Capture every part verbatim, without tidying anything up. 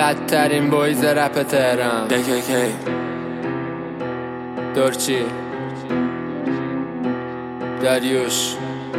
بدترین بویز رپ تهران. دی کی کی دورچی داریوش.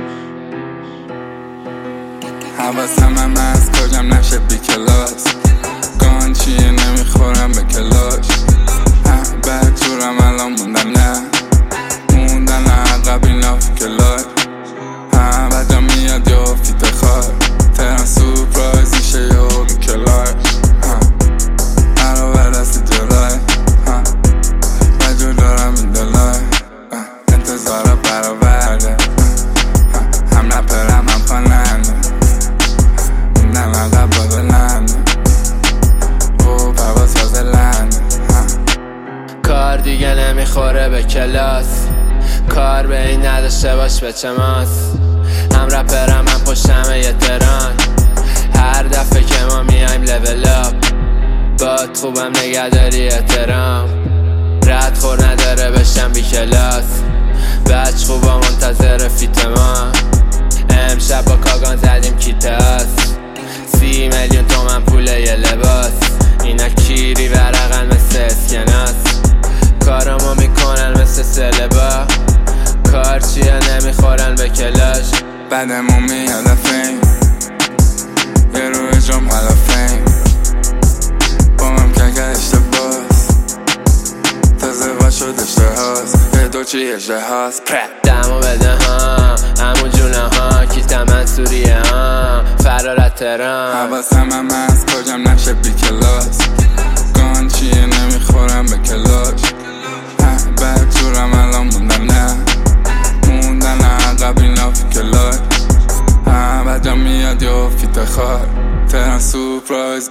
حواسم هم از کجم نشه بی کلاس، گان چیه نمیخورم به کلاش. بعد جورم الان موندن نه موندن عقب اینا فی کلاش. بعد جا میاد یا فیت خار تهران سورپرایز میشه یا بی کلاش. علاوه دستی جلای بجور دارم این دلای انتظارا برآورده. هم رپرم هم خواننده موندم عقب با دلنده او پرواز ساز لنده. کار دیگه نمیخوره به کلاس، کار به این نداشته باش به چه ماس. هم رپرم هم پشتم یه تران، هر دفعه که ما میایم لول اپ. باد خوبم نگهداری احترام، رد خور نداره بشم بی کلاس. بچ خوبا منتظر فیت ما، امشب با کاگان زدیم کیتاس. سی میلیون تومن پول یه لباس، اینا کیری ورقن مثل اسکناس. کارامو میکنن مثل سلبا، کار چیه نمیخورن به کلاش. بعدمون میاد فیم یه روی جام حالا فیم با من که اشتباس تازه با شد اشتهاست به دو چی اشتهاست. دمو بده ها همون جونه ها، کیتم منصوریه ها فرارت تران. حواسم هم از کجم نشه بی کلاس، گان چیه نمیخورم به کلاش. بعد جورم الان موندن نه موندن عقب اینا فی کلاش. بعد جا میاد یا فیت خار تهران سورپرایز.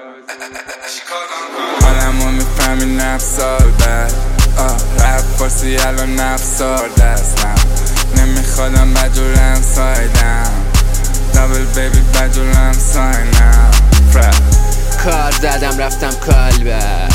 حالمو میفهمی نفس سال بعد رپ فارسی الان نفس سال دستم نمیخوادم بجورم سایدم دابل بیبی بجورم ساینم. کار زدم رفتم کالبد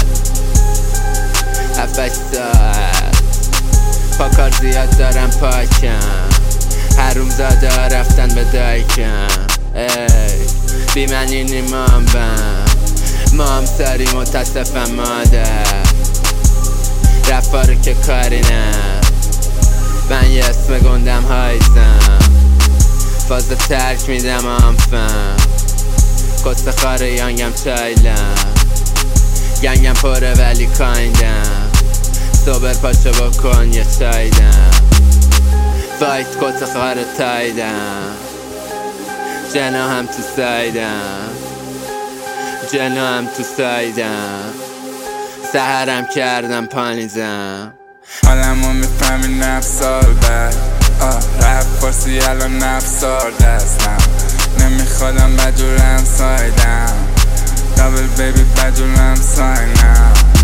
هفتش ساعت پا کار زیاد دارم پاکم. هروم زاده ها رفتن به دایکم. ای بی من اینی مام بم مام ساری متاسفم مادر. رفا رو که کاری نه من یه اسم گندم هایزم. فازه ترک میدم آمفم کست خاره یانگم چایلم. گنگم پره ولی کایندم صبر پاچه بکن یه چایدم. وایت کت خاره تایدم جنا هم تو سایدم جنا هم تو سایدم. سهرم کردم پانیزم. حالمو میفهمی نفس سال بعد رپ فارسی الان نفس سال دستم نمیخوادم بجورم سایدم دابل بیبی بجورم ساینم.